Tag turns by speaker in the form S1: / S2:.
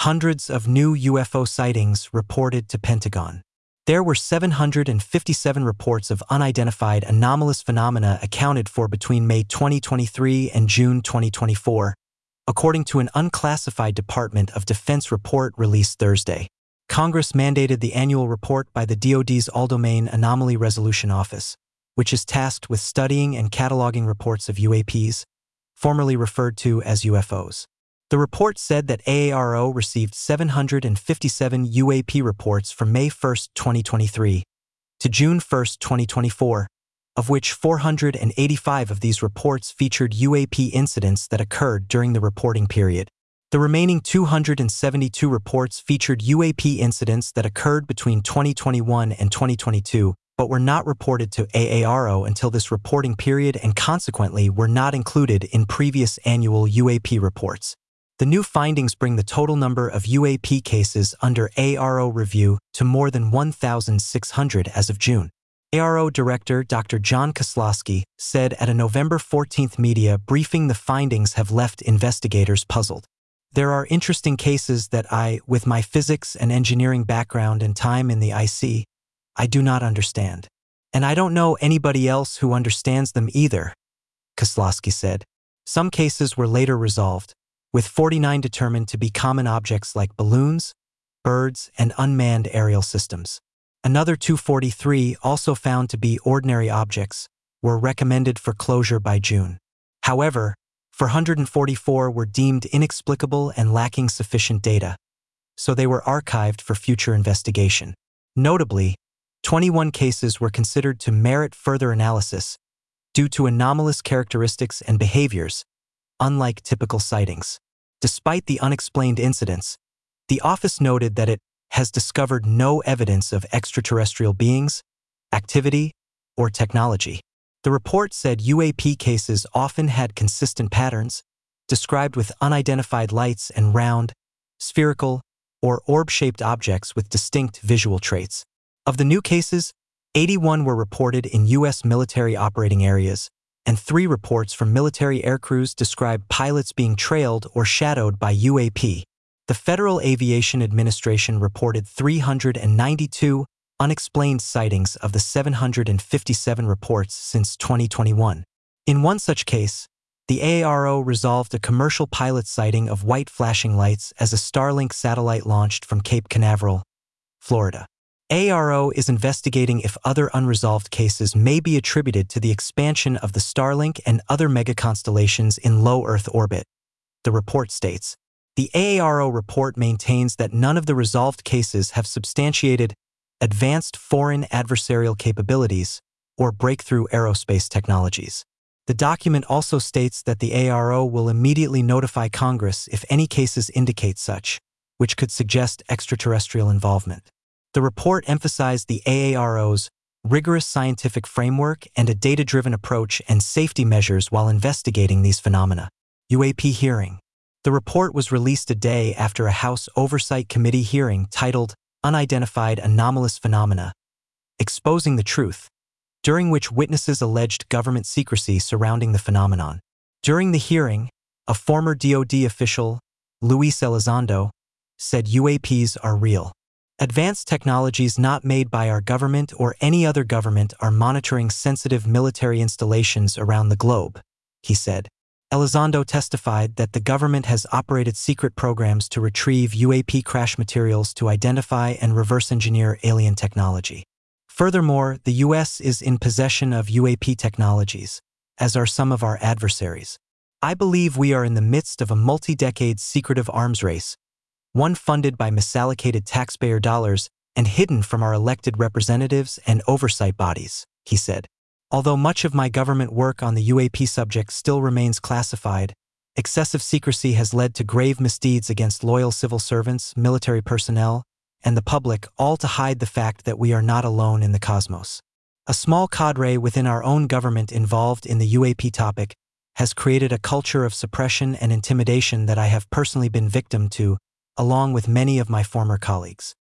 S1: hundreds of new UFO sightings reported to Pentagon. There were 757 reports of unidentified anomalous phenomena accounted for between May 2023 and June 2024, according to an unclassified Department of Defense report released Thursday. Congress mandated the annual report by the DoD's All-Domain Anomaly Resolution Office, which is tasked with studying and cataloging reports of UAPs, formerly referred to as UFOs. The report said that AARO received 757 UAP reports from May 1, 2023 to June 1, 2024, of which 485 of these reports featured UAP incidents that occurred during the reporting period. The remaining 272 reports featured UAP incidents that occurred between 2021 and 2022, but were not reported to AARO until this reporting period and consequently were not included in previous annual UAP reports. The new findings bring the total number of UAP cases under AARO review to more than 1,600 as of June. AARO Director Dr. John Kozlowski said at a November 14 media briefing the findings have left investigators puzzled. There are interesting cases that I, with my physics and engineering background and time in the IC, I do not understand. And I don't know anybody else who understands them either, Kozlowski said. Some cases were later resolved, with 49 determined to be common objects like balloons, birds, and unmanned aerial systems. Another 243, also found to be ordinary objects, were recommended for closure by June. However, 444 were deemed inexplicable and lacking sufficient data, so they were archived for future investigation. Notably, 21 cases were considered to merit further analysis due to anomalous characteristics and behaviors, unlike typical sightings. Despite the unexplained incidents, the office noted that it has discovered no evidence of extraterrestrial beings, activity, or technology. The report said UAP cases often had consistent patterns, described with unidentified lights and round, spherical, or orb-shaped objects with distinct visual traits. Of the new cases, 81 were reported in U.S. military operating areas, and 3 reports from military aircrews described pilots being trailed or shadowed by UAP. The Federal Aviation Administration reported 392 unexplained sightings of the 757 reports since 2021. In one such case, the AARO resolved a commercial pilot sighting of white flashing lights as a Starlink satellite launched from Cape Canaveral, Florida. AARO is investigating if other unresolved cases may be attributed to the expansion of the Starlink and other megaconstellations in low Earth orbit, the report states. The AARO report maintains that none of the resolved cases have substantiated advanced foreign adversarial capabilities or breakthrough aerospace technologies. The document also states that the AARO will immediately notify Congress if any cases indicate such, which could suggest extraterrestrial involvement. The report emphasized the AARO's rigorous scientific framework and a data-driven approach and safety measures while investigating these phenomena. UAP hearing. The report was released a day after a House Oversight Committee hearing titled Unidentified Anomalous Phenomena, Exposing the Truth, during which witnesses alleged government secrecy surrounding the phenomenon. During the hearing, a former DoD official, Luis Elizondo, said UAPs are real. Advanced technologies not made by our government or any other government are monitoring sensitive military installations around the globe, he said. Elizondo testified that the government has operated secret programs to retrieve UAP crash materials to identify and reverse engineer alien technology. Furthermore, the U.S. is in possession of UAP technologies, as are some of our adversaries. I believe we are in the midst of a multi-decade secretive arms race, one funded by misallocated taxpayer dollars and hidden from our elected representatives and oversight bodies, he said. Although much of my government work on the UAP subject still remains classified, excessive secrecy has led to grave misdeeds against loyal civil servants, military personnel, and the public, all to hide the fact that we are not alone in the cosmos. A small cadre within our own government involved in the UAP topic has created a culture of suppression and intimidation that I have personally been victim to, along with many of my former colleagues.